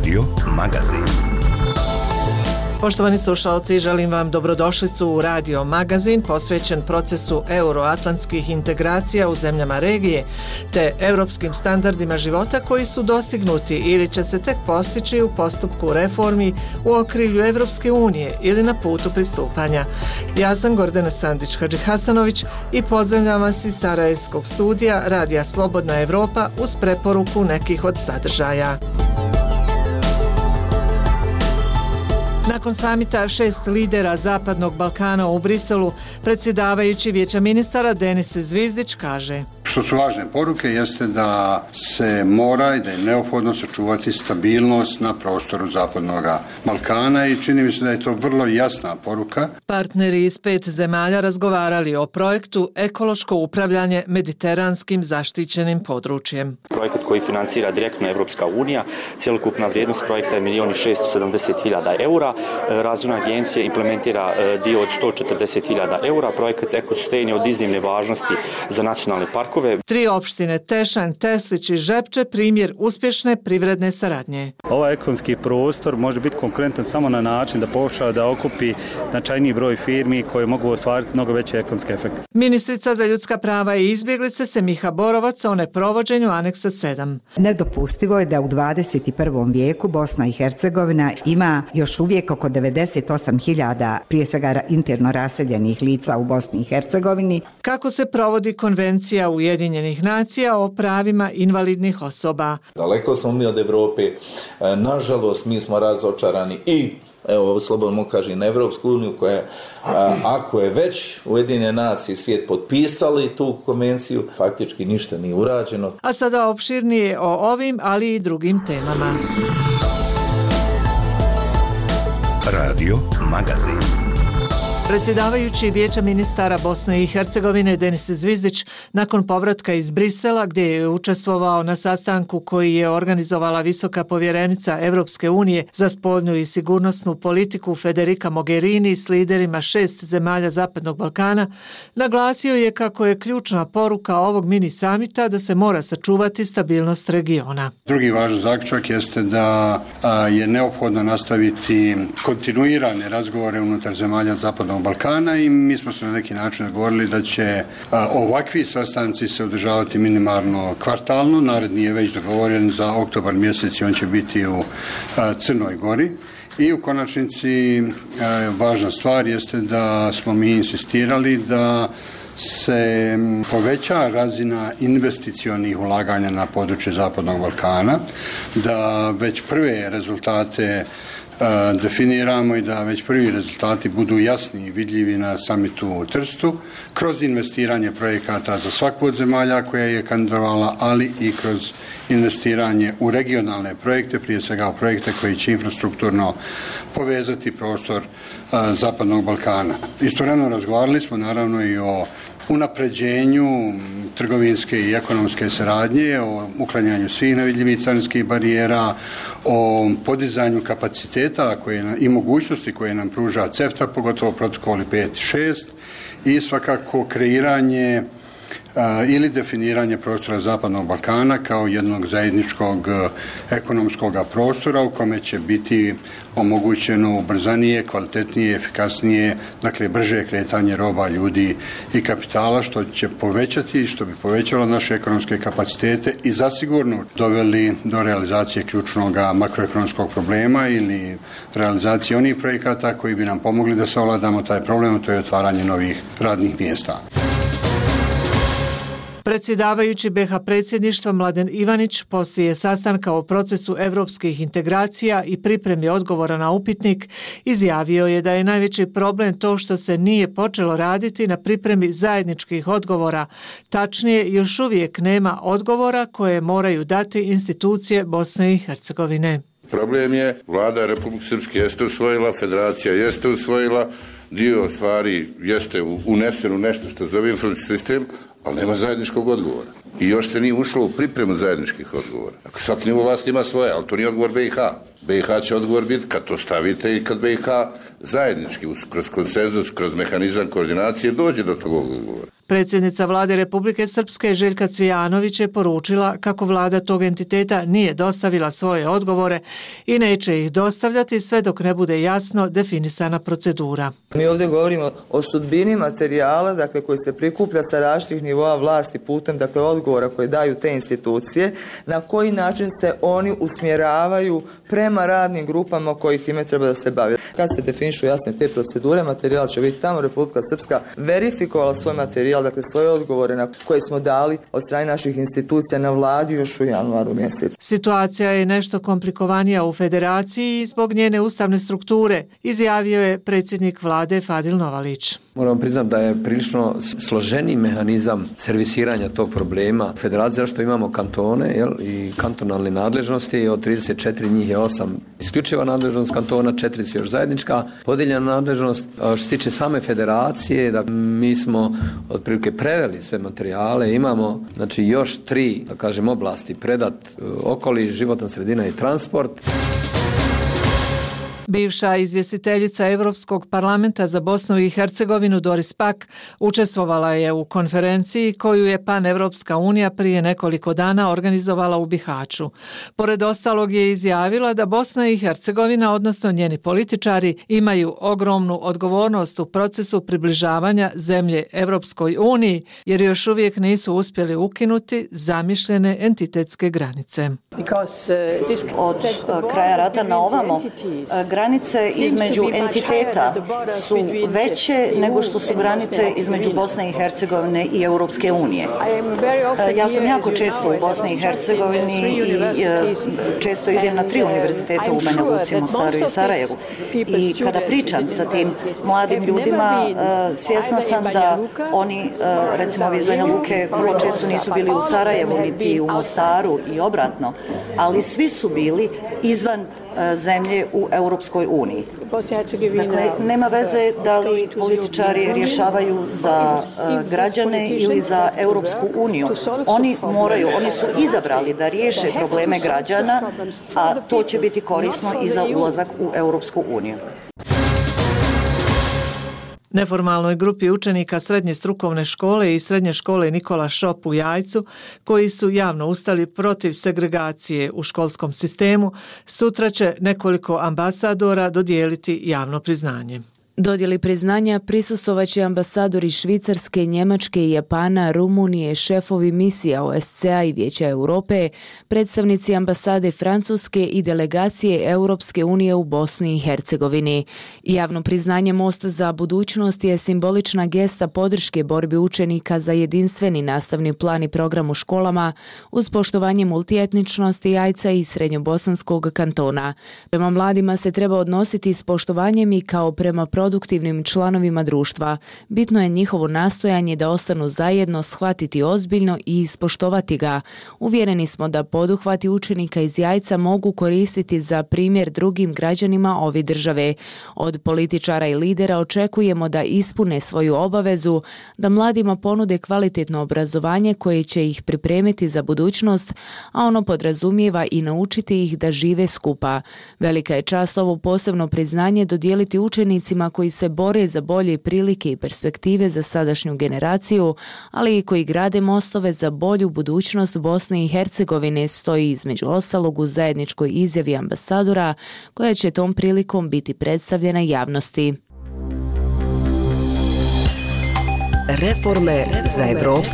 Radio Magazin. Poštovani slušalci, želim vam dobrodošlicu u Radio Magazin posvećen procesu euroatlantskih integracija u zemljama regije te europskim standardima života koji su dostignuti ili će se tek postići u postupku reformi u okrilju Evropske unije ili na putu pristupanja. Ja sam Gordana Sandić-Hadžihasanović i pozdravljam vas iz Sarajevskog studija Radija Slobodna Evropa uz preporuku nekih od sadržaja. Nakon samita 6 lidera Zapadnog Balkana u Briselu, predsjedavajući Vijeća ministara Denis Zvizdić kaže: Što su važne poruke jeste da se mora i da je neophodno sačuvati stabilnost na prostoru Zapadnog Balkana i čini mi se da je to vrlo jasna poruka. Partneri iz 5 zemalja razgovarali o projektu Ekološko upravljanje mediteranskim zaštićenim područjem. Projekat koji financira direktno Evropska unija, cjelokupna vrijednost projekta je 1.670.000 eura. Razvojna agencija implementira dio od 140.000 eura. Projekat EkoSustain je od iznimne važnosti za nacionalne parkove. 3 opštine Tešanj, Teslić i Žepče primjer uspješne privredne saradnje. Ovaj ekonomski prostor može biti konkurentan samo na način da pokuša da okupi značajniji broj firmi koje mogu ostvariti mnogo veće ekonomske efekte. Ministrica za ljudska prava i izbjeglice Semiha Borovac o neprovođenju aneksa 7. Nedopustivo je da u 21. vijeku Bosna i Hercegovina ima još uvijek oko 98.000 prije svega interno raseljenih lica u Bosni i Hercegovini. Kako se provodi konvencija Ujedinjenih nacija o pravima invalidnih osoba? Daleko smo mi od Evrope, nažalost mi smo razočarani i evo slobodno kažem na Evropsku uniju koja ako je već Ujedinjene nacije i svijet potpisali tu konvenciju, faktički ništa nije urađeno. A sada opširnije o ovim, ali i drugim temama. Radio Magazin. Predsjedavajući Vijeća ministara Bosne i Hercegovine Denis Zvizdić nakon povratka iz Brisela gdje je učestvovao na sastanku koji je organizovala visoka povjerenica Evropske unije za spoljnu i sigurnosnu politiku Federica Mogherini s liderima 6 zemalja Zapadnog Balkana, naglasio je kako je ključna poruka ovog mini samita da se mora sačuvati stabilnost regiona. Drugi važan zaključak jeste da je neophodno nastaviti kontinuirane razgovore unutar zemalja Zapadnog Balkana i mi smo se na neki način dogovorili da će ovakvi sastanci se održavati minimalno kvartalno. Naredni je već dogovoren za oktobar mjesec i on će biti u Crnoj Gori. I u konačnici važna stvar jeste da smo mi insistirali da se poveća razina investicionih ulaganja na područje Zapadnog Balkana, da već prve rezultate definiramo i da već prvi rezultati budu jasni i vidljivi na samitu u Trstu, kroz investiranje projekata za svaku od zemalja koja je kandidovala, ali i kroz investiranje u regionalne projekte, prije svega u projekte koji će infrastrukturno povezati prostor Zapadnog Balkana. Istovremeno razgovarali smo naravno i o unapređenju trgovinske i ekonomske saradnje, o uklanjanju svih nevidljivih carinskih barijera, o podizanju kapaciteta i mogućnosti koje nam pruža CEFTA, pogotovo protokoli 5 i 6 i svakako kreiranje ili definiranje prostora Zapadnog Balkana kao jednog zajedničkog ekonomskog prostora u kome će biti omogućeno ubrzanije, kvalitetnije, efikasnije, dakle brže kretanje roba, ljudi i kapitala, što će povećati, što bi povećalo naše ekonomske kapacitete i zasigurno doveli do realizacije ključnog makroekonomskog problema ili realizacije onih projekata koji bi nam pomogli da savladamo taj problem, to je otvaranje novih radnih mjesta. Predsjedavajući BiH predsjedništva Mladen Ivanić poslije sastanka o procesu europskih integracija i pripremi odgovora na upitnik izjavio je da je najveći problem to što se nije počelo raditi na pripremi zajedničkih odgovora. Tačnije, još uvijek nema odgovora koje moraju dati institucije Bosne i Hercegovine. Problem je, vlada Republike Srpske jeste usvojila, federacija jeste usvojila, dio stvari jeste unesen u nešto što zove informacijski sistem, ali nema zajedničkog odgovora. I još se nije ušlo u pripremu zajedničkih odgovora. Ako svaki nivo vlasti ima svoje, ali to nije odgovor BiH. BiH će odgovor biti kad to stavite i kad BiH zajednički, kroz konsenzus, kroz mehanizam koordinacije dođe do tog odgovora. Predsjednica vlade Republike Srpske Željka Cvijanović je poručila kako vlada tog entiteta nije dostavila svoje odgovore i neće ih dostavljati sve dok ne bude jasno definisana procedura. Mi ovdje govorimo o sudbini materijala, dakle, koji se prikuplja sa različitih nivoa vlasti putem, dakle, odgovora koje daju te institucije, na koji način se oni usmjeravaju prema radnim grupama koji time treba da se bave. Kad se definišu jasne te procedure, materijal će biti tamo. Republika Srpska verifikovala svoj materijal, dakle, svoje odgovore na koje smo dali od strane naših institucija na vladi još u januaru mjesecu. Situacija je nešto komplikovanija u federaciji zbog njene ustavne strukture, izjavio je predsjednik vlade Fadil Novalić. Moram priznati da je prilično složeniji mehanizam servisiranja tog problema. Federacija, što imamo kantone i kantonalne nadležnosti, od 34 njih je 8 isključiva nadležnost kantona, 4 su još zajednička podijeljena nadležnost. Što se tiče same federacije, da mi smo otprilike preveli sve materijale, imamo znači još 3, da kažem, oblasti: predat, okoliš, životna sredina i transport. Bivša izvjestiteljica Europskog parlamenta za Bosnu i Hercegovinu Doris Pack učestvovala je u konferenciji koju je Pan-Evropska unija prije nekoliko dana organizovala u Bihaću. Pored ostalog je izjavila da Bosna i Hercegovina, odnosno njeni političari, imaju ogromnu odgovornost u procesu približavanja zemlje Europskoj uniji, jer još uvijek nisu uspjeli ukinuti zamišljene entitetske granice. Od kraja rata na ovamo granice između entiteta su veće nego što su granice između Bosne i Hercegovine i Europske unije. Ja sam jako često u Bosni i Hercegovini i često idem na 3 univerziteta u Banja Luci, Mostaru i Sarajevu. I kada pričam sa tim mladim ljudima, svjesna sam da oni, recimo ovi iz Banja Luke, vrlo često nisu bili u Sarajevu niti u Mostaru i obratno, ali svi su bili izvan zemlje u Europskoj uniji. Dakle, nema veze da li političari rješavaju za građane ili za Europsku uniju. Oni su izabrali da riješe probleme građana, a to će biti korisno i za ulazak u Europsku uniju. Neformalnoj grupi učenika Srednje strukovne škole i Srednje škole Nikola Šop u Jajcu, koji su javno ustali protiv segregacije u školskom sistemu, sutra će nekoliko ambasadora dodijeliti javno priznanje. Dodjeli priznanja prisustvovaće ambasadori Švicarske, Njemačke, Japana, Rumunije, šefovi misija OSCE-a i Vijeća Europe, predstavnici ambasade Francuske i delegacije Europske unije u Bosni i Hercegovini. Javno priznanje Most za budućnost je simbolična gesta podrške borbi učenika za jedinstveni nastavni plan i program u školama uz poštovanje multietničnosti Jajca i Srednjobosanskog kantona. Prema mladima se treba odnositi s poštovanjem i kao prema produktivnim članovima društva. Bitno je njihovo nastojanje da ostanu zajedno, shvatiti ozbiljno i ispoštovati ga. Uvjereni smo da poduhvati učenika iz Jajca mogu koristiti za primjer drugim građanima ove države. Od političara i lidera očekujemo da ispune svoju obavezu, da mladima ponude kvalitetno obrazovanje koje će ih pripremiti za budućnost, a ono podrazumijeva i naučiti ih da žive skupa. Velika je čast ovo posebno priznanje dodijeliti učenicima koji se bore za bolje prilike i perspektive za sadašnju generaciju, ali i koji grade mostove za bolju budućnost Bosne i Hercegovine, stoji između ostalog u zajedničkoj izjavi ambasadora koja će tom prilikom biti predstavljena javnosti. Reforme za Europu.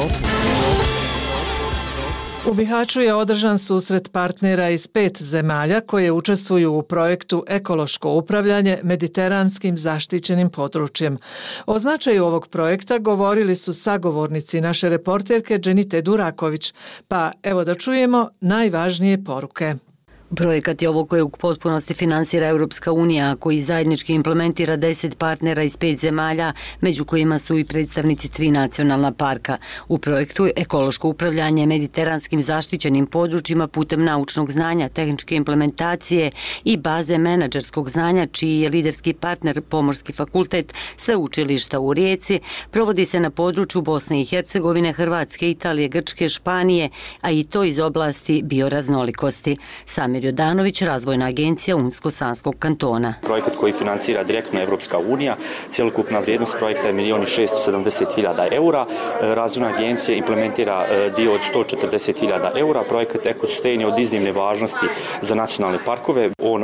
U Bihaću je održan susret partnera iz 5 zemalja koje učestvuju u projektu Ekološko upravljanje mediteranskim zaštićenim područjem. O značaju ovog projekta govorili su sagovornici naše reporterke Dženite Duraković, pa evo da čujemo najvažnije poruke. Projekat je ovo koje u potpunosti finansira Europska unija, koji zajednički implementira 10 partnera iz 5 zemalja, među kojima su i predstavnici 3 nacionalna parka. U projektu Ekološko upravljanje mediteranskim zaštićenim područjima putem naučnog znanja, tehničke implementacije i baze menadžerskog znanja, čiji je liderski partner Pomorski fakultet sveučilišta u Rijeci, provodi se na području Bosne i Hercegovine, Hrvatske, Italije, Grčke, Španije, a i to iz oblasti bioraznolikosti. Same Damir Jodanović, Razvojna agencija Unsko-Sanskog kantona. Projekat koji financira direktno Evropska unija, cjelokupna vrijednost projekta je 1.670.000 eura. Razvojna agencija implementira dio od 140.000 eura. Projekat EkoSustain je od iznimne važnosti za nacionalne parkove. On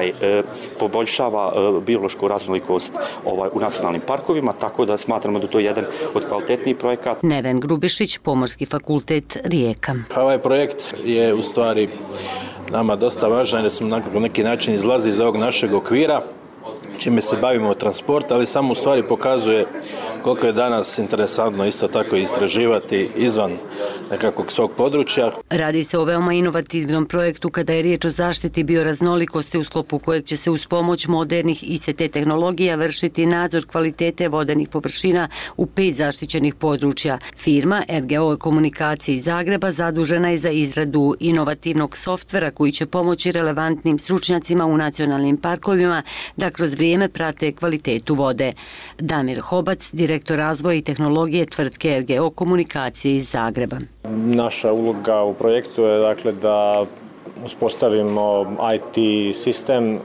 poboljšava biološku raznolikost u nacionalnim parkovima, tako da smatramo da to je jedan od kvalitetnijih projekata. Neven Grubišić, Pomorski fakultet, Rijeka. Ovaj projekt je u stvari nama dosta važan jer smo na neki način izlazi iz ovog našeg okvira čime se bavimo transport, ali samo u stvari pokazuje koliko je danas interesantno isto tako istraživati izvan nekakvog svog područja. Radi se o veoma inovativnom projektu kada je riječ o zaštiti bioraznolikosti u sklopu kojeg će se uz pomoć modernih ICT tehnologija vršiti nadzor kvalitete vodenih površina u 5 zaštićenih područja. Firma RGO Komunikacije iz Zagreba zadužena je za izradu inovativnog softvera koji će pomoći relevantnim stručnjacima u nacionalnim parkovima da kroz vrijeme prate kvalitetu vode. Damir Hobac, direktor razvoja i tehnologije tvrtke RGO Komunikacije iz Zagreba. Naša uloga u projektu je dakle da uspostavimo IT sistem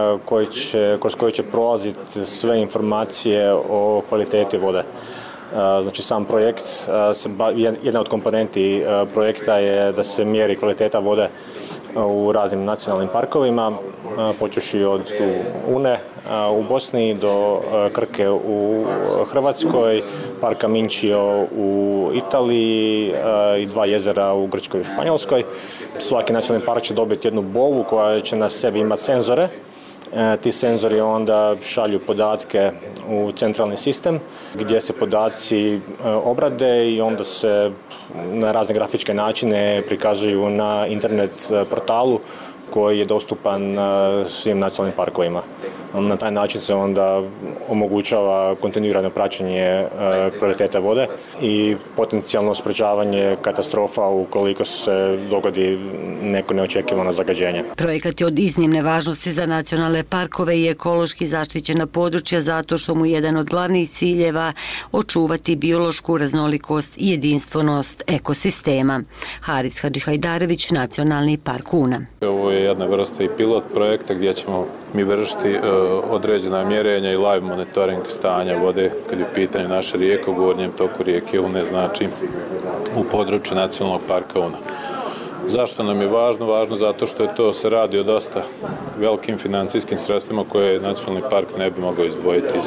kroz koji će prolaziti sve informacije o kvaliteti vode. Znači sam projekt, jedna od komponenti projekta je da se mjeri kvaliteta vode u raznim nacionalnim parkovima, počevši od Une u Bosni do Krke u Hrvatskoj, parka Minčio u Italiji i 2 jezera u Grčkoj i Španjolskoj. Svaki nacionalni park će dobiti jednu bovu koja će na sebi imati senzore. Ti senzori onda šalju podatke u centralni sistem gdje se podaci obrade i onda se na razne grafičke načine prikazuju na internet portalu koji je dostupan svim nacionalnim parkovima. Na taj način se onda omogućava kontinuirano praćenje kvalitete vode i potencijalno sprečavanje katastrofa ukoliko se dogodi neko neočekivano zagađenje. Projekat je od iznimne važnosti za nacionalne parkove i ekološki zaštićena područja zato što mu je jedan od glavnih ciljeva očuvati biološku raznolikost i jedinstvenost ekosistema. Haris Hadžihajdarević, Nacionalni park Una. Ovo je jedna vrsta i pilot projekta gdje ćemo mi vršiti određena mjerenja i live monitoring stanja vode kad je u pitanju naše rijeke u gornjem toku rijeke Une, znači u području Nacionalnog parka Una. Zašto nam je važno? Važno zato što to se radi o dosta velikim financijskim sredstvima koje Nacionalni park ne bi mogao izdvojiti iz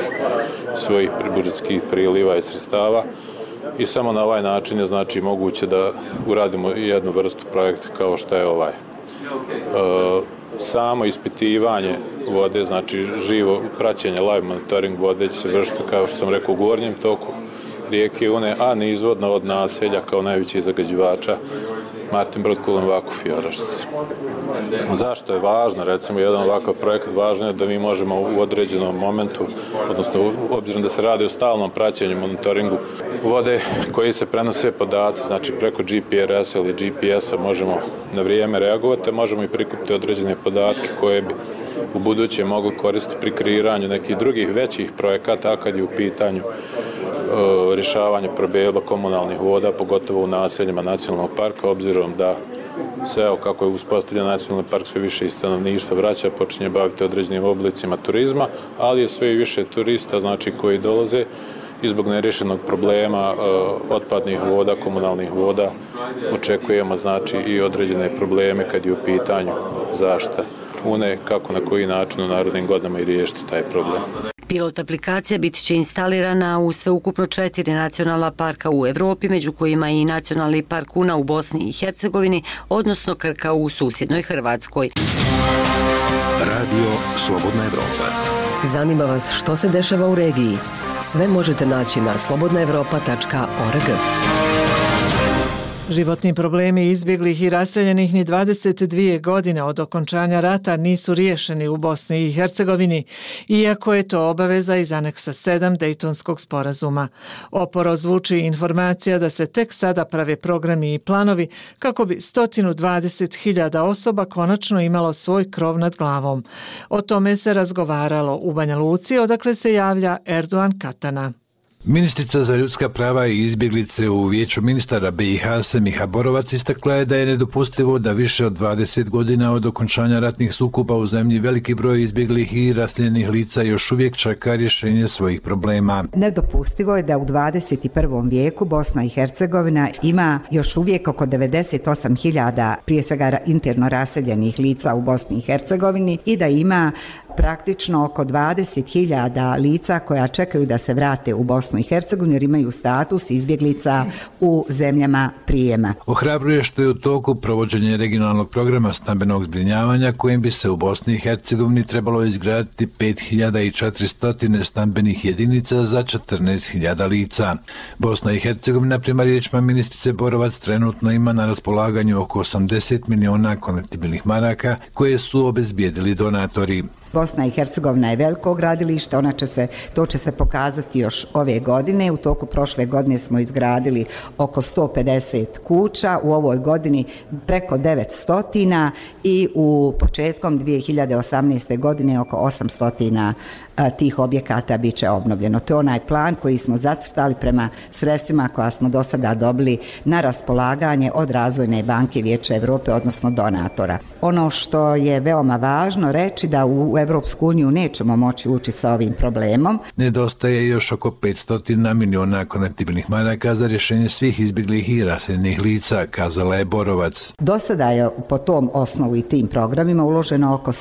svojih budžetskih priliva i sredstava. I samo na ovaj način je znači moguće da uradimo jednu vrstu projekta kao što je ovaj. Samo ispitivanje vode, znači živo praćenje, live monitoring vode će se vršiti, kao što sam rekao, u gornjem toku rijeke Une, a nizvodno od naselja kao najvećih zagađivača Martinbrod, Kulen, Vakuf i Orašci. Zašto je važno, recimo, jedan ovakav projekat? Važno je da mi možemo u određenom momentu, odnosno obzirom da se radi o stalnom praćenju, monitoringu vode koji se prenose podaci, znači preko GPRS ili GPS-a možemo na vrijeme reagovati, možemo i prikupiti određene podatke koje bi u buduće mogli koristiti pri kreiranju nekih drugih većih projekata, kad je u pitanju rješavanje problema komunalnih voda, pogotovo u naseljima nacionalnog parka, obzirom da se, kako je uspostavljen nacionalni park, sve više i stanovništva vraća, počinje baviti određenim oblicima turizma, ali je sve i više turista, znači koji dolaze i zbog nerješenog problema otpadnih voda, komunalnih voda, očekujemo znači i određene probleme kad je u pitanju zaštita Une, kako na koji način u narednim godinama i riješiti taj problem. Pilot aplikacija bit će instalirana u sveukupno 4 nacionalna parka u Europi, među kojima i Nacionalni park Una u Bosni i Hercegovini, odnosno Krka u susjednoj Hrvatskoj. Radio Slobodna Evropa. Zanima vas što se dešava u regiji? Sve možete naći na slobodnaevropa.org. Životni problemi izbjeglih i raseljenih ni 22 godine od okončanja rata nisu riješeni u Bosni i Hercegovini, iako je to obaveza iz aneksa 7 Dejtonskog sporazuma. Oporo zvuči informacija da se tek sada prave programi i planovi kako bi 120.000 osoba konačno imalo svoj krov nad glavom. O tome se razgovaralo u Banja Luci, odakle se javlja Erdogan Katana. Ministrica za ljudska prava i izbjeglice u Vijeću ministara BiH Semiha Borovac istakla je da je nedopustivo da više od 20 godina od okončanja ratnih sukoba u zemlji veliki broj izbjeglih i raseljenih lica još uvijek čeka rješenje svojih problema. Nedopustivo je da u 21. vijeku Bosna i Hercegovina ima još uvijek oko 98.000 prije svega interno raseljenih lica u Bosni i Hercegovini i da ima praktično oko 20.000 lica koja čekaju da se vrate u Bosnu i Hercegovinu jer imaju status izbjeglica u zemljama prijema. Ohrabruje što je u toku provođenje regionalnog programa stambenog zbrinjavanja kojim bi se u Bosni i Hercegovini trebalo izgraditi 5.400 stambenih jedinica za 14.000 lica. Bosna i Hercegovina prema riječima ministrice Borovac trenutno ima na raspolaganju oko 80 milijuna konvertibilnih maraka koje su obezbijedili donatori. Bosna i Hercegovina je veliko gradilište, to će se pokazati još ove godine. U toku prošle godine smo izgradili oko 150 kuća, u ovoj godini preko 900 i u početkom 2018. godine oko 800 tih objekata bit će obnovljeno. To je onaj plan koji smo zacrtali prema sredstvima koja smo do sada dobili na raspolaganje od Razvojne banke Vijeća Europe, odnosno donatora. Ono što je veoma važno reći da u Europsku uniju nećemo moći ući sa ovim problemom. Nedostaje još oko 500 milijuna konvertibilnih maraka za rješenje svih izbjeglih i raseljenih lica, kazala je Borovac. Do sada je po tom osnovu i tim programima uloženo oko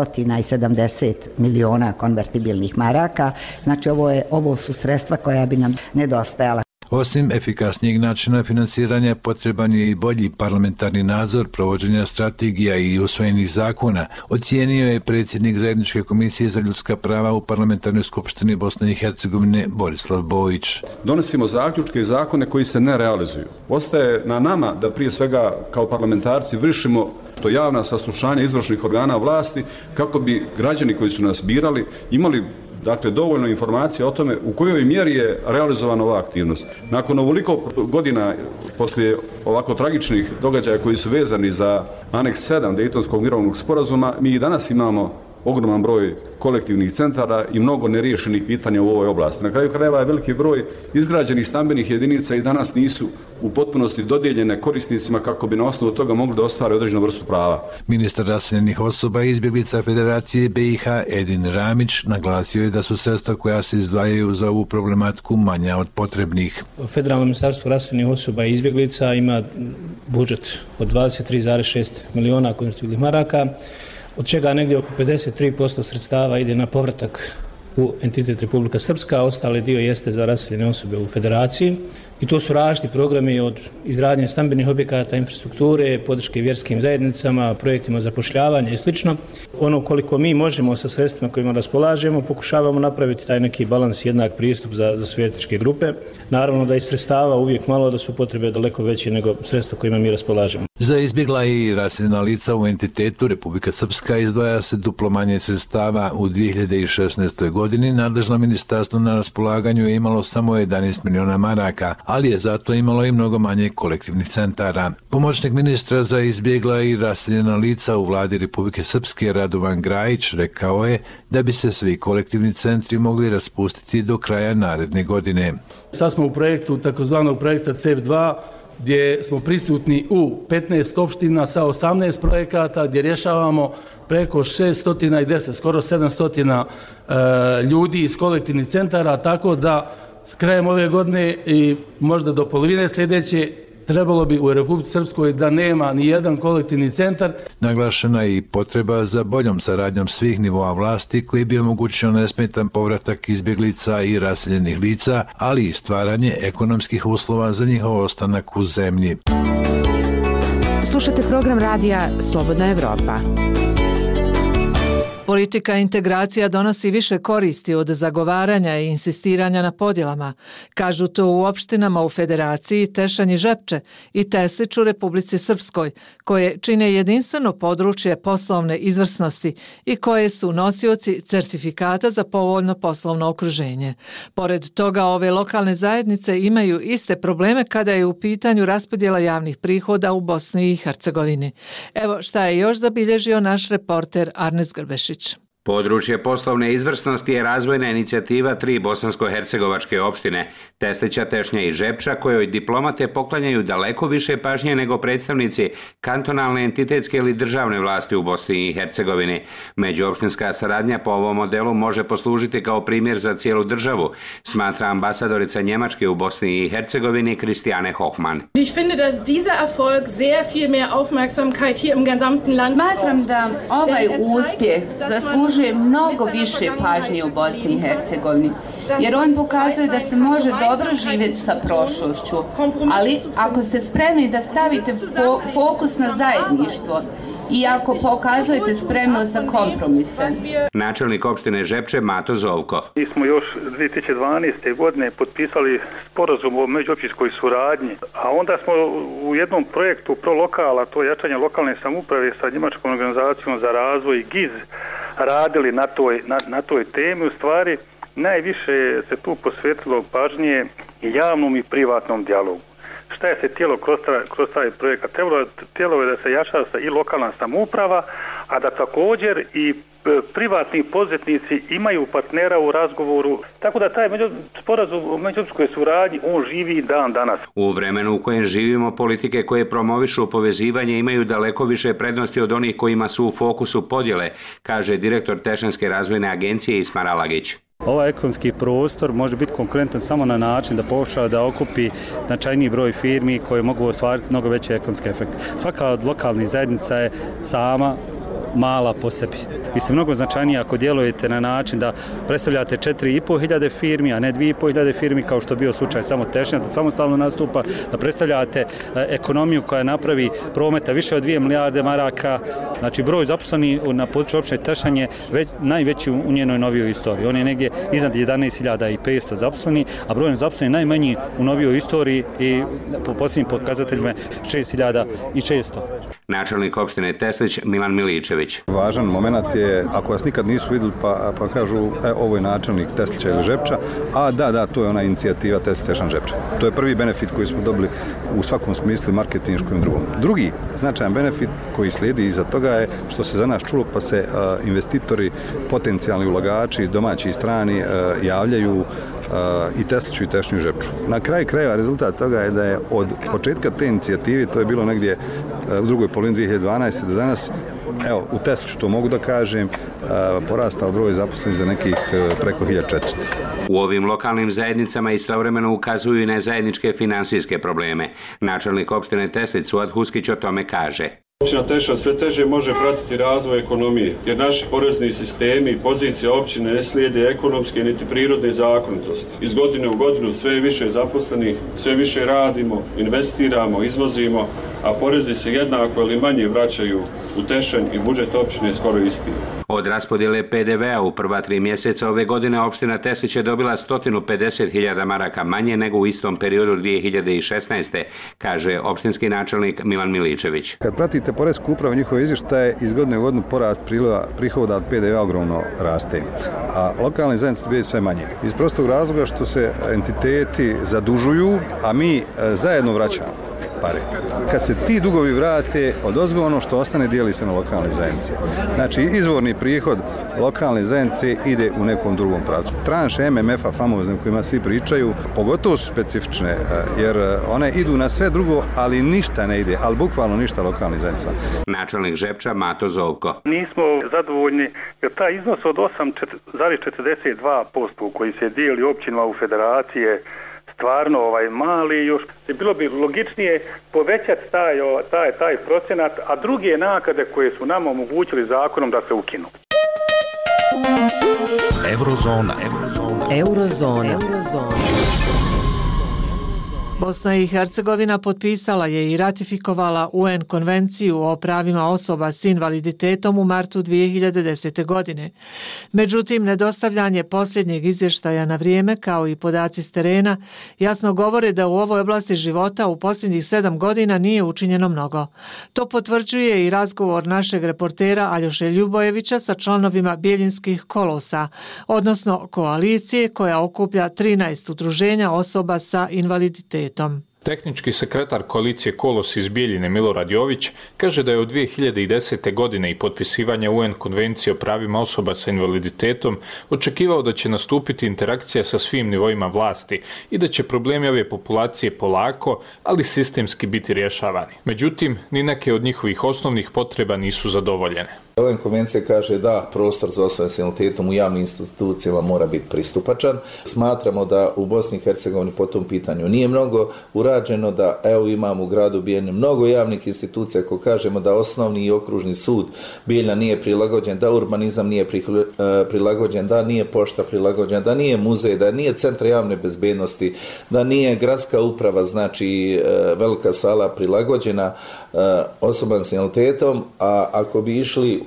770 milijuna konvertibilnih maraka, znači ovo su sredstva koja bi nam nedostajala. Osim efikasnijeg načina financiranja, potreban je i bolji parlamentarni nadzor provođenja strategija i usvojenih zakona, ocijenio je predsjednik Zajedničke komisije za ljudska prava u Parlamentarnoj skupštini Bosne i Hercegovine Borislav Bojić. Donosimo zaključke i zakone koji se ne realizuju. Ostaje na nama da prije svega kao parlamentarci vršimo to javna saslušanja izvršnih organa vlasti kako bi građani koji su nas birali imali dovoljno informacija o tome u kojoj mjeri je realizovana ova aktivnost. Nakon ovoliko godina poslije ovako tragičnih događaja koji su vezani za aneks 7 Dejtonskog mirovnog sporazuma, mi i danas imamo ogroman broj kolektivnih centara i mnogo neriješenih pitanja u ovoj oblasti. Na kraju krajeva je veliki broj izgrađenih stambenih jedinica i danas nisu u potpunosti dodijeljene korisnicima kako bi na osnovu toga mogli da ostvare određenu vrstu prava. Ministar raseljenih osoba i izbjeglica Federacije BiH Edin Ramić naglasio je da su sredstva koja se izdvajaju za ovu problematiku manja od potrebnih. Federalno ministarstvo raseljenih osoba i izbjeglica ima budžet od 23,6 milijuna konvertibilnih maraka, od čega negdje oko 53% sredstava ide na povratak u entitet Republika Srpska, a ostali dio jeste za raseljene osobe u Federaciji. I to su različiti programi od izgradnje stambenih objekata, infrastrukture, podrške vjerskim zajednicama, projektima zapošljavanja i sl. Ono koliko mi možemo sa sredstvima kojima raspolažemo, pokušavamo napraviti taj neki balans, jednak pristup za sve etničke grupe. Naravno da i sredstava uvijek malo, da su potrebe daleko veće nego sredstva kojima mi raspolažemo. Za izbjegla i raseljena lica u entitetu Republika Srpska izdvaja se duplo manje sredstava. U 2016. godini nadležno ministarstvo na raspolaganju je imalo samo 11 milijuna maraka, ali je zato imalo i mnogo manje kolektivnih centara. Pomoćnik ministra za izbjegla i raseljena lica u vladi Republike Srpske Radovan Grajić rekao je da bi se svi kolektivni centri mogli raspustiti do kraja naredne godine. Sad smo u projektu takozvanog projekta CEP2 gdje smo prisutni u 15 opština sa 18 projekata gdje rješavamo preko 610, skoro 700 ljudi iz kolektivnih centara, tako da s krajem ove godine i možda do polovine sljedeće trebalo bi u Republici Srpskoj da nema ni jedan kolektivni centar. Naglašena je i potreba za boljom saradnjom svih nivoa vlasti koji bi omogućio nesmetan povratak izbjeglica i raseljenih lica, ali i stvaranje ekonomskih uslova za njihov ostanak u zemlji. Slušate program radija Slobodna Evropa. Politika integracija donosi više koristi od zagovaranja i insistiranja na podjelama, kažu to u opštinama u Federaciji Tešanj i Žepče i Teslić u Republici Srpskoj, koje čine jedinstveno područje poslovne izvrsnosti i koje su nosioci certifikata za povoljno poslovno okruženje. Pored toga, ove lokalne zajednice imaju iste probleme kada je u pitanju raspodjela javnih prihoda u Bosni i Hercegovini. Evo šta je još zabilježio naš reporter Arnes Grbešić. Područje poslovne izvrsnosti je razvojna inicijativa 3 bosansko-hercegovačke opštine, Teslića, Tešnja i Žepča, kojoj diplomate poklanjaju daleko više pažnje nego predstavnici kantonalne, entitetske ili državne vlasti u Bosni i Hercegovini. Međuopštinska saradnja po ovom modelu može poslužiti kao primjer za cijelu državu, smatra ambasadorica Njemačke u Bosni i Hercegovini Christiane Hochmann. Smatram da ovaj uspjeh zaslužuje mnogo više pažnje u Bosni i Hercegovini, jer on pokazuje da se može dobro živjeti sa prošlošću, ali ako ste spremni da stavite fokus na zajedništvo i ako pokazujete spremnost za kompromise. Načelnik opštine Žepče Mato Zovko. Mi smo još 2012. godine potpisali sporazum o međuopćinskoj suradnji, a onda smo u jednom projektu ProLokala, to je jačanje lokalne samouprave sa Njemačkom organizacijom za razvoj GIZ, radili na toj temi. U stvari najviše se tu posvetilo pažnje javnom i privatnom dijalogu. Šta je se tijelo kroz taj projekat? Tijelo je da se jača i lokalna samouprava, a da također i privatni poduzetnici imaju partnera u razgovoru, tako da taj sporazum o međuopćinskoj suradnji on živi i dan danas. U vremenu u kojem živimo, politike koje promovišu povezivanje imaju daleko više prednosti od onih kojima su u fokusu podjele, kaže direktor Tešanske razvojne agencije Ismar Alagić. Ovaj ekonomski prostor može biti konkurentan samo na način da pokuša da okupi značajniji broj firmi koje mogu ostvariti mnogo veće ekonomske efekte. Svaka od lokalnih zajednica je sama mala po sebi. Vi ste mnogo značajniji ako djelujete na način da predstavljate 4.500 firmi, a ne 2.500 firmi kao što je bio slučaj samo Tešnja, da samostalno nastupa, da predstavljate ekonomiju koja napravi prometa više od 2 milijarde maraka. Znači broj zaposlenih na području opštine Tešnja je najveći u njenoj novijoj istoriji. On je negdje iznad 11.500 zaposlenih, a broj zaposlenih najmanji u novijoj istoriji i po posljednjim pokazateljima 6.600. Načelnik opštine Teslić Milan Miličević. Važan moment je, ako vas nikad nisu vidjeli pa kažu ovo je načelnik Teslića ili Žepča, a da, to je ona inicijativa Teslić Žepča. To je prvi benefit koji smo dobili u svakom smislu marketinškom i drugom. Drugi značajan benefit koji slijedi iza toga je što se za nas čulo pa se investitori, potencijalni ulagači, domaći i strani javljaju i Tesliću i Tešnju i Žepču. Na kraju krajeva rezultat toga je da je od početka te inicijative, to je bilo negdje u drugoj polovini 2012. do danas, evo, u Tesliću to mogu da kažem, porastao broj zaposlenih za nekih preko 1400. U ovim lokalnim zajednicama istovremeno ukazuju i na zajedničke finansijske probleme. Načelnik opštine Teslić Suad Huskić o tome kaže. Općina Teša sve teže može pratiti razvoj ekonomije, jer naši porezni sistemi i pozicija općine ne slijede ekonomske niti prirodne zakonitosti. Iz godine u godinu sve više zaposlenih, sve više radimo, investiramo, izvozimo, a porezi se jednako ili manje vraćaju u Tešan i budžet općine skoro isti. Od raspodjele PDV-a u prva 3 mjeseca ove godine opština Teslić je dobila 150.000 maraka manje nego u istom periodu 2016. kaže opštinski načelnik Milan Miličević. Kad pratite poresku upravu njihove izvještaje, iz godine u godinu porast prihoda od PDV-a ogromno raste, a lokalne zajednice dobijaju sve manje. Iz prostog razloga što se entiteti zadužuju, a mi zajedno vraćamo pare. Kad se ti dugovi vrate, odozgo ono što ostane dijeli se na lokalne zajednice. Znači, izvorni prihod lokalne zajednice ide u nekom drugom pravcu. Tranše MMF-a famozne kojima svi pričaju, pogotovo su specifične, jer one idu na sve drugo, ali ništa ne ide, ali bukvalno ništa lokalnih zajednica. Načelnik Žepča Mato Zovko. Nismo zadovoljni jer taj iznos od 8,42% koji se dijeli općinama u federacije stvarno mali, još bilo bi logičnije povećati taj procenat, a druge naknade koje su nama omogućili zakonom da se ukinu. Eurozona. Bosna i Hercegovina potpisala je i ratifikovala UN konvenciju o pravima osoba s invaliditetom u martu 2010. godine. Međutim, nedostavljanje posljednjeg izvještaja na vrijeme kao i podaci s terena jasno govore da u ovoj oblasti života u posljednjih 7 godina nije učinjeno mnogo. To potvrđuje i razgovor našeg reportera Aljoše Ljubojevića sa članovima Bijeljinskih kolosa, odnosno koalicije koja okuplja 13 udruženja osoba sa invaliditetom. Tehnički sekretar koalicije Kolos iz Bijeljine Milorad Jović kaže da je od 2010. godine i potpisivanja UN konvencije o pravima osoba sa invaliditetom očekivao da će nastupiti interakcija sa svim nivoima vlasti i da će problemi ove populacije polako, ali sistemski biti rješavani. Međutim, ni neke od njihovih osnovnih potreba nisu zadovoljene. UN konvencija kaže da prostor za osobe s invaliditetom u javnim institucijama mora biti pristupačan. Smatramo da u Bosni i Hercegovini po tom pitanju nije mnogo urađeno, da evo imamo u gradu Bijeljini mnogo javnih institucija, ako kažemo da osnovni i okružni sud Bijeljina nije prilagođen, da urbanizam nije prilagođen, da nije pošta prilagođena, da nije muzej, da nije centar javne bezbednosti, da nije gradska uprava, znači velika sala prilagođena osobama s invaliditetom, a ako bi išli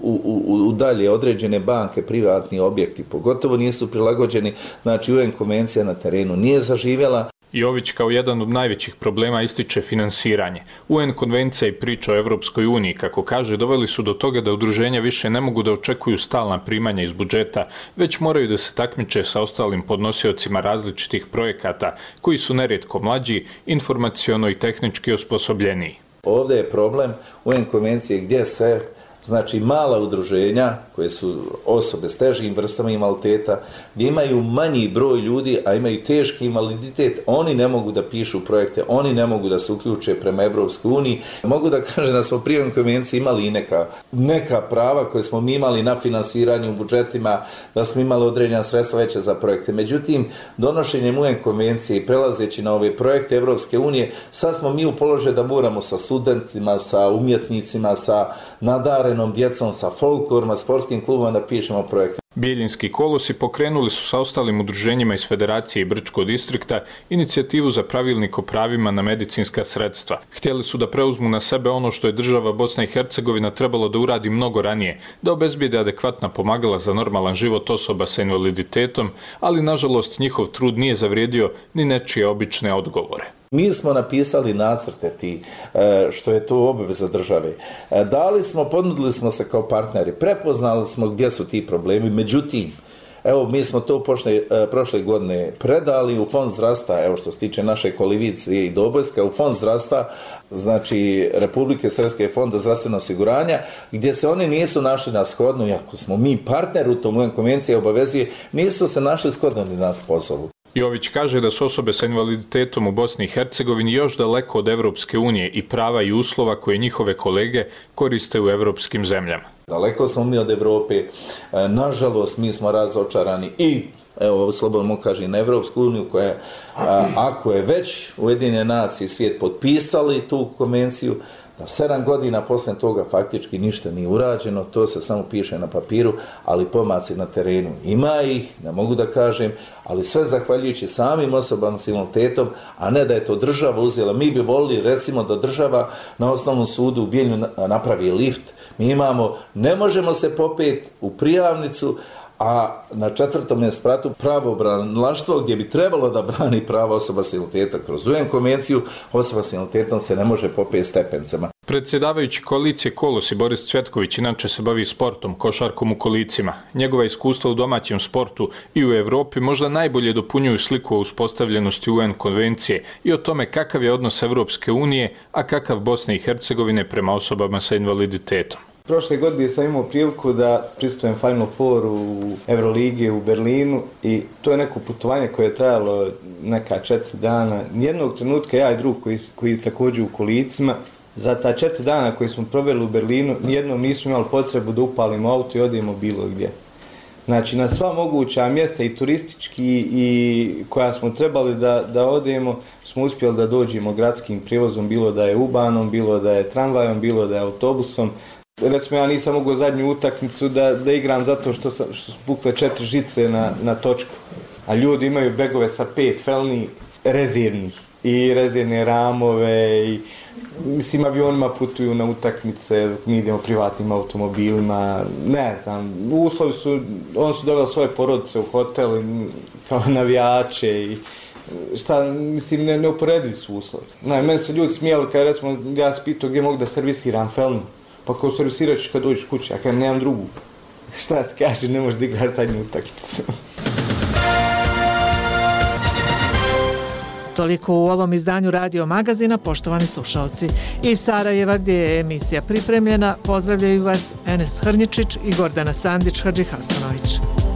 u dalje određene banke, privatni objekti, pogotovo nisu prilagođeni, znači UN konvencija na terenu nije zaživjela. Jović kao jedan od najvećih problema ističe finansiranje. UN konvencija i priča o Evropskoj uniji, kako kaže, doveli su do toga da udruženja više ne mogu da očekuju stalna primanja iz budžeta, već moraju da se takmiče sa ostalim podnosiocima različitih projekata, koji su nerijetko mlađi, informaciono i tehnički osposobljeniji. Ovdje je problem UN konvencije gdje se, znači, mala udruženja koje su osobe s težim vrstama invaliditeta, gdje imaju manji broj ljudi, a imaju teški invaliditet, oni ne mogu da pišu projekte, oni ne mogu da se uključe prema Evropskoj uniji. Mogu da kažem da smo prije UN konvencije imali i neka prava koje smo mi imali na finansiranju u budžetima, da smo imali određena sredstva veća za projekte. Međutim, donošenjem UN konvencije i prelazeći na ove projekte Evropske unije, sad smo mi u položaju da moramo sa studentima, sa umjetnicima, sa nadarenom djecom, sa folklorima, sportskim klubima da pišemo projekte. Bijeljinski kolosi pokrenuli su sa ostalim udruženjima iz Federacije i Brčkog distrikta inicijativu za pravilnik o pravima na medicinska sredstva. Htjeli su da preuzmu na sebe ono što je država Bosna i Hercegovina trebalo da uradi mnogo ranije, da obezbijede adekvatna pomagala za normalan život osoba sa invaliditetom, ali nažalost njihov trud nije zavrijedio ni nečije obične odgovore. Mi smo napisali nacrte ti, što je to obaveza države. Ponudili smo se kao partneri, prepoznali smo gdje su ti problemi, međutim, evo, mi smo to prošle godine predali u Fond zdravstva, evo što se tiče naše Kolivice i Dobojska, u Fond zdravstva, znači Republike Srpske fonda zdravstvenog osiguranja, gdje se oni nisu našli na shodno, iako smo mi partner u tom UN konvencije obavezuje, nisu se našli shodno ni nas pozovu. Jović kaže da su osobe sa invaliditetom u Bosni i Hercegovini još daleko od Evropske unije i prava i uslova koje njihove kolege koriste u evropskim zemljama. Daleko smo mi od Evrope, nažalost mi smo razočarani i evo, slobodno mogu kaži, na Evropsku uniju koja, ako je već Ujedinjene nacije i svijet potpisali tu konvenciju, da 7 godina poslije toga faktički ništa nije urađeno, to se samo piše na papiru, ali pomaci na terenu ima ih, ne mogu da kažem, ali sve zahvaljujući samim osobama s invaliditetom, a ne da je to država uzela. Mi bi volili, recimo, da država na osnovnom sudu u Bijeljinu napravi lift. Mi imamo, ne možemo se popeti u prijavnicu, a na 4. spratu pravobranilaštvo gdje bi trebalo da brani prava osoba s invaliditetom kroz UN konvenciju, osoba s invaliditetom se ne može popeti stepencama. Predsjedavajući koalicije Kolosi Boris Cvjetković inače se bavi sportom, košarkom u kolicima. Njegova iskustva u domaćem sportu i u Evropi možda najbolje dopunjuju sliku o uspostavljenosti UN konvencije i o tome kakav je odnos Evropske unije, a kakav Bosne i Hercegovine prema osobama sa invaliditetom. Prošle godine sam imao priliku da pristujem Final Four u Euroligi u Berlinu i to je neko putovanje koje je trajalo neka 4 dana. Nijednog trenutka ja i drug koji također u kolicima, za ta 4 dana koje smo proveli u Berlinu, nijednom nismo imali potrebu da upalimo auto i odemo bilo gdje. Znači, na sva moguća mjesta i turistički i koja smo trebali da odemo, smo uspjeli da dođemo gradskim prijevozom, bilo da je U-Bahnom, bilo da je tramvajom, bilo da je autobusom. Recimo, ja nisam mogao zadnju utakmicu da igram zato što su pukle 4 žice na točku. A ljudi imaju begove sa 5 felni rezervnih i rezervne ramove i mislim, avionima putuju na utakmice, mi idemo privatnim automobilima, ne znam, uslovi su, oni su doveli svoje porodice u hotel kao navijače i šta, mislim, neuporedivi su uslovi. Meni se ljudi smijeli kada, recimo, ja se pitao gdje mogu da servisiram felnu. Pa kao servisirat ćeš kad dođeš kući, ja kažem, nemam drugu. Šta ti kaže, ne možeš da igraš zadnju utakmicu. Toliko u ovom izdanju Radio Magazina, poštovani slušalci. Iz Sarajeva, gdje je emisija pripremljena, pozdravljaju vas Enes Hrnječić i Gordana Sandić-Hadžihasanović.